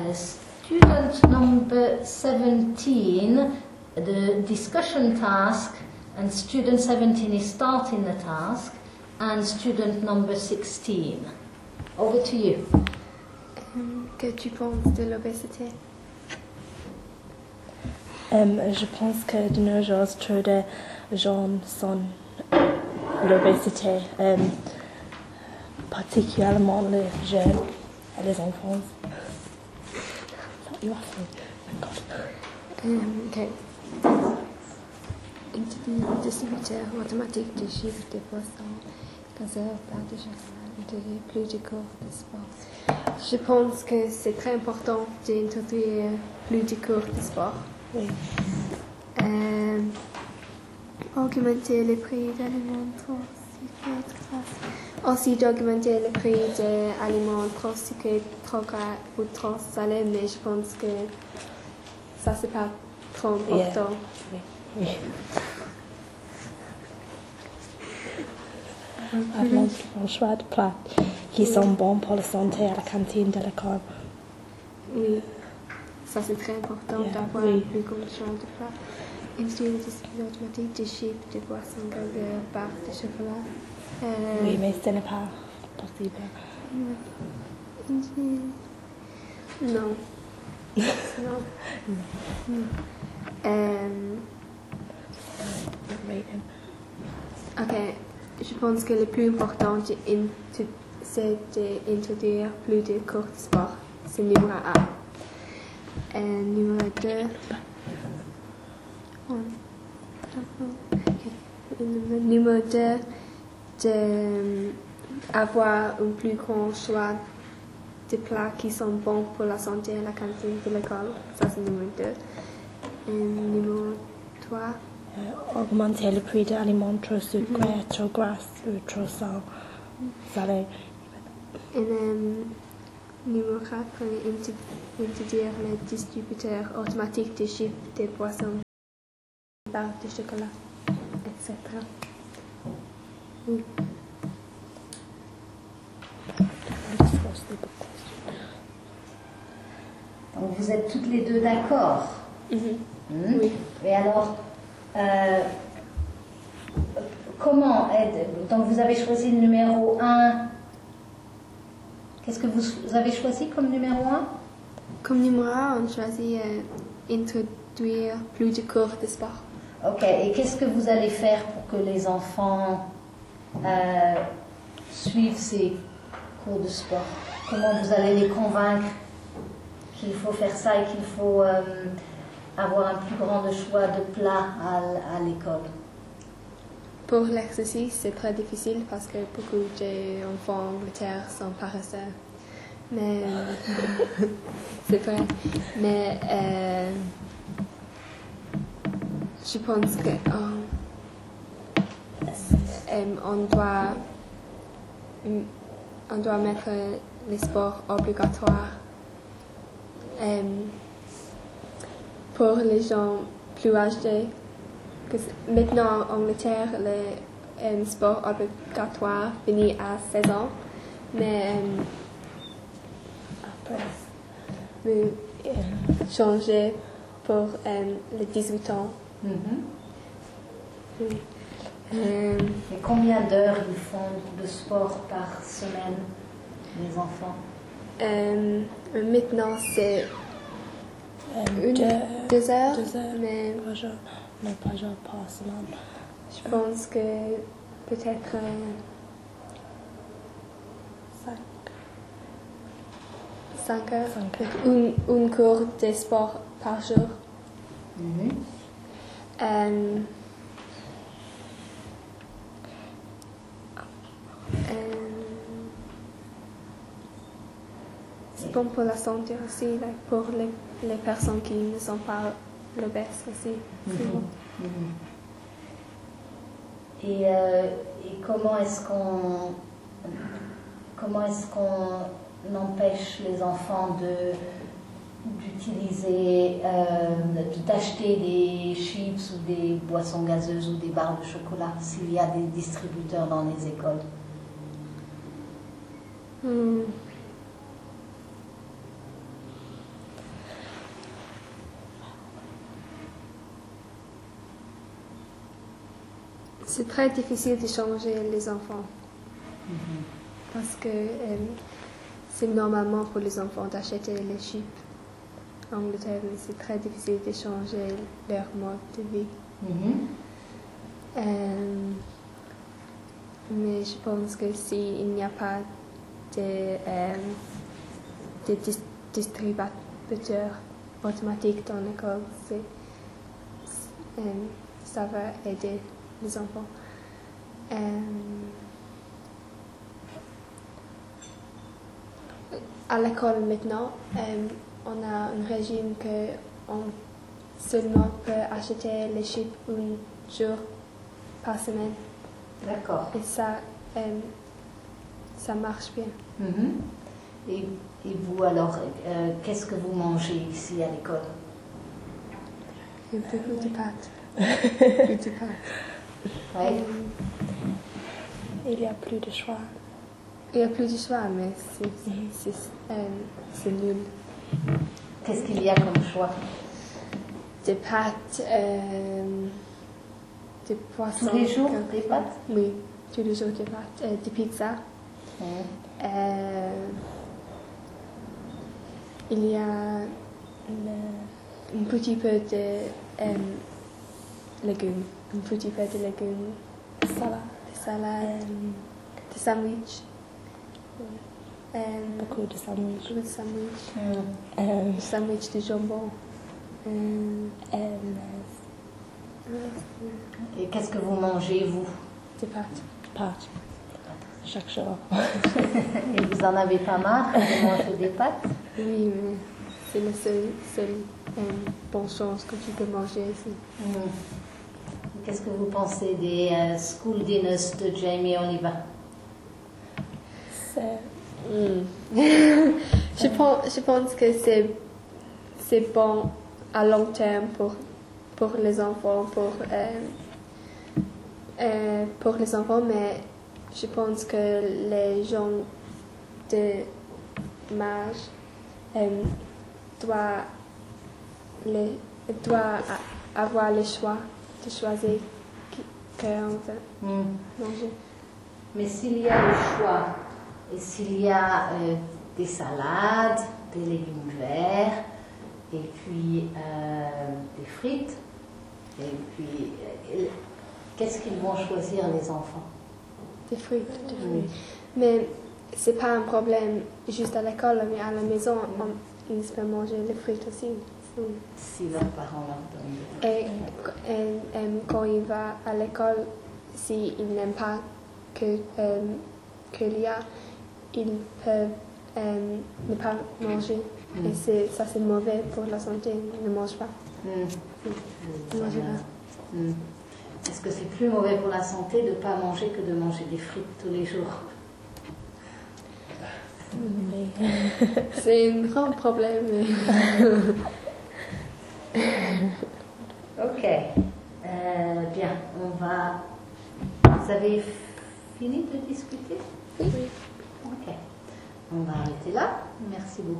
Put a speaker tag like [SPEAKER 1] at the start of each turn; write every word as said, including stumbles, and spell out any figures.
[SPEAKER 1] Uh, student number seventeen, the discussion task, and student seventeen is starting the task, and student number sixteen. Over to you.
[SPEAKER 2] Um, que tu penses de l'obésité?
[SPEAKER 3] Um, je pense que de nos jours, trop de gens sont l'obésité, um, particulièrement les jeunes et les enfants. You asked me. Oh God.
[SPEAKER 2] Um, okay. Distributeur automatique des chiffres des poissons, gazeux, plat de chocolat, introduire plus de cours de sport. Je pense que c'est très important d'introduire plus de cours de sport.
[SPEAKER 3] Oui.
[SPEAKER 2] Euh, augmenter le prix d'aliments trop sucrés, trop Aussi d'augmenter le prix des aliments trop sucrés, trop gras ou trop salés, mais je pense que ça c'est pas trop important.
[SPEAKER 3] Yeah. Oui. Oui. Avoir un choix de plats qui sont bons pour la santé à la cantine de l'école.
[SPEAKER 2] Oui, ça c'est très important
[SPEAKER 3] Yeah,
[SPEAKER 2] d'avoir
[SPEAKER 3] oui.
[SPEAKER 2] un plus grand choix de plats. Instruire le distributeur automatique de chips, de boissons gazeuses, barres de chocolat. Euh,
[SPEAKER 3] Oui, mais ce n'est pas possible.
[SPEAKER 2] Non. non. non. Euh, ok, je pense que le plus important c'est d'introduire plus de cours de sport. C'est numéro un. Euh, numéro deux. Okay. Numéro deux, d'avoir un plus grand choix de plats qui sont bons pour la santé à la cantine de l'école. Ça, c'est numéro deux. Et numéro trois.
[SPEAKER 3] Euh, augmenter le prix des aliments trop sucrés, mm-hmm. trop gras ou trop sal, salés.
[SPEAKER 2] Et um, numéro quatre, introduire le distributeur automatique des chips, des boissons, barres de chocolat, et cetera. Oui.
[SPEAKER 1] Donc vous êtes toutes les deux d'accord?
[SPEAKER 2] Mm-hmm.
[SPEAKER 1] Mmh.
[SPEAKER 2] Oui.
[SPEAKER 1] Et alors, euh, comment aide? Donc vous avez choisi le numéro un. Qu'est-ce que vous, vous avez choisi comme numéro un?
[SPEAKER 2] Comme numéro un, on choisit euh, introduire plus de cours de sport.
[SPEAKER 1] Ok, et qu'est-ce que vous allez faire pour que les enfants euh, suivent ces cours de sport? Comment vous allez les convaincre qu'il faut faire ça et qu'il faut euh, avoir un plus grand choix de plats à, à l'école?
[SPEAKER 2] Pour l'exercice, c'est très difficile parce que beaucoup d'enfants en Angleterre sont paresseux. Mais c'est vrai. Mais euh, je pense que euh, euh, on doit on doit mettre les sports obligatoires euh, pour les gens plus âgés. Que maintenant en Angleterre, le euh, sport obligatoire finit à seize ans, mais euh, après, euh, changer pour euh, les dix-huit ans.
[SPEAKER 1] Mm-hmm.
[SPEAKER 2] Oui. Euh,
[SPEAKER 1] Et combien d'heures ils font de sport par semaine, les enfants?
[SPEAKER 2] euh, maintenant, c'est
[SPEAKER 3] Euh,
[SPEAKER 2] une,
[SPEAKER 3] deux,
[SPEAKER 2] deux heures,
[SPEAKER 3] deux heures
[SPEAKER 2] mais
[SPEAKER 3] par jour. Non, pas jour, par semaine.
[SPEAKER 2] je pense que peut-être euh,
[SPEAKER 3] Cinq.
[SPEAKER 2] cinq heures.
[SPEAKER 3] Cinq heures.
[SPEAKER 2] Une, une cours de sport par jour.
[SPEAKER 1] Mm-hmm.
[SPEAKER 2] Euh, euh, c'est bon pour la santé aussi, like, pour les, les personnes qui ne sont pas obèses aussi. C'est
[SPEAKER 1] Mm-hmm.
[SPEAKER 2] bon.
[SPEAKER 1] Mm-hmm. Et, euh, et comment est-ce qu'on comment est-ce qu'on empêche les enfants de d'utiliser, euh, d'acheter des chips ou des boissons gazeuses ou des barres de chocolat s'il y a des distributeurs dans les écoles?
[SPEAKER 2] Hmm. C'est très difficile de changer les enfants.
[SPEAKER 1] Mhm.
[SPEAKER 2] Parce que euh, c'est normalement pour les enfants d'acheter les chips en Angleterre, mais c'est très difficile de changer leur mode de vie.
[SPEAKER 1] Mhm.
[SPEAKER 2] Euh, mais je pense que s'il n'y a pas de, euh, de dis- distributeurs automatiques dans l'école, c'est, c'est, euh, ça va aider les enfants. Euh, à l'école maintenant, euh, on a un régime que on seulement peut acheter les chips un jour par semaine.
[SPEAKER 1] D'accord.
[SPEAKER 2] Et ça, euh, ça marche bien.
[SPEAKER 1] Mhm. Et, et vous alors, euh, qu'est-ce que vous mangez ici à l'école?
[SPEAKER 2] Un peu plus de pâtes. Plus de pâtes.
[SPEAKER 1] Ouais.
[SPEAKER 2] Euh,
[SPEAKER 3] Il y a plus de choix.
[SPEAKER 2] il y a plus de choix, mais c'est, c'est, euh, c'est nul.
[SPEAKER 1] Qu'est-ce qu'il y a comme choix?
[SPEAKER 2] Des pâtes, euh, des poissons.
[SPEAKER 1] Tous les jours,
[SPEAKER 2] quelquefois.
[SPEAKER 1] des pâtes?
[SPEAKER 2] Oui, tous les jours des pâtes. Euh, des pizzas.
[SPEAKER 1] Mhm.
[SPEAKER 2] Euh, il y a
[SPEAKER 3] Le-
[SPEAKER 2] un petit peu de euh, légumes, un petit peu de légumes,
[SPEAKER 3] Salade.
[SPEAKER 2] des salades, des sandwichs, euh,
[SPEAKER 3] Beaucoup de sandwichs.
[SPEAKER 2] beaucoup de sandwichs,
[SPEAKER 1] Mhm.
[SPEAKER 3] Euh,
[SPEAKER 2] des sandwichs de jambon. Euh,
[SPEAKER 3] euh,
[SPEAKER 1] Et qu'est-ce que vous mangez, vous?
[SPEAKER 2] des pâtes.
[SPEAKER 3] pâtes. Chaque jour.
[SPEAKER 1] Et vous en avez pas marre de manger des pâtes?
[SPEAKER 2] Oui, mais c'est la seule, seule euh, bonne chose que tu peux manger ici.
[SPEAKER 1] Mhm. Qu'est-ce que vous pensez des euh, school dinners de Jamie Oliver?
[SPEAKER 3] C'est
[SPEAKER 2] je, pense, je pense que c'est, c'est bon à long terme pour, pour les enfants, pour, euh, euh, pour les enfants, mais je pense que les gens de m'âge euh, doivent, les, doivent a- avoir le choix de choisir qu'on veut
[SPEAKER 1] Mhm.
[SPEAKER 2] manger.
[SPEAKER 1] Mais s'il y a le choix, et s'il y a euh, des salades, des légumes verts, et puis euh, des frites, et puis euh, qu'est-ce qu'ils vont choisir les enfants?
[SPEAKER 2] Des fruits. Des
[SPEAKER 1] Oui.
[SPEAKER 2] fruits. Mais c'est pas un problème juste à l'école, mais à la maison, on, ils peuvent manger les fruits aussi.
[SPEAKER 1] Si leurs parents leur donnent.
[SPEAKER 2] Et, et- et quand il va à l'école, s'il n'aime pas que euh, qu'il y a, ils peuvent euh, ne pas manger.
[SPEAKER 1] Mm.
[SPEAKER 2] Et c'est, ça c'est mauvais pour la santé. Ne mange pas.
[SPEAKER 1] Mhm.
[SPEAKER 2] Ne mangez pas.
[SPEAKER 1] Mhm. Est-ce que c'est plus mauvais pour la santé de ne pas manger que de manger des frites tous les jours?
[SPEAKER 3] oui.
[SPEAKER 2] C'est un grand problème.
[SPEAKER 1] Ok. Euh, bien, on va. Vous avez fini de discuter?
[SPEAKER 2] Oui.
[SPEAKER 1] Ok. On va arrêter là. Merci beaucoup.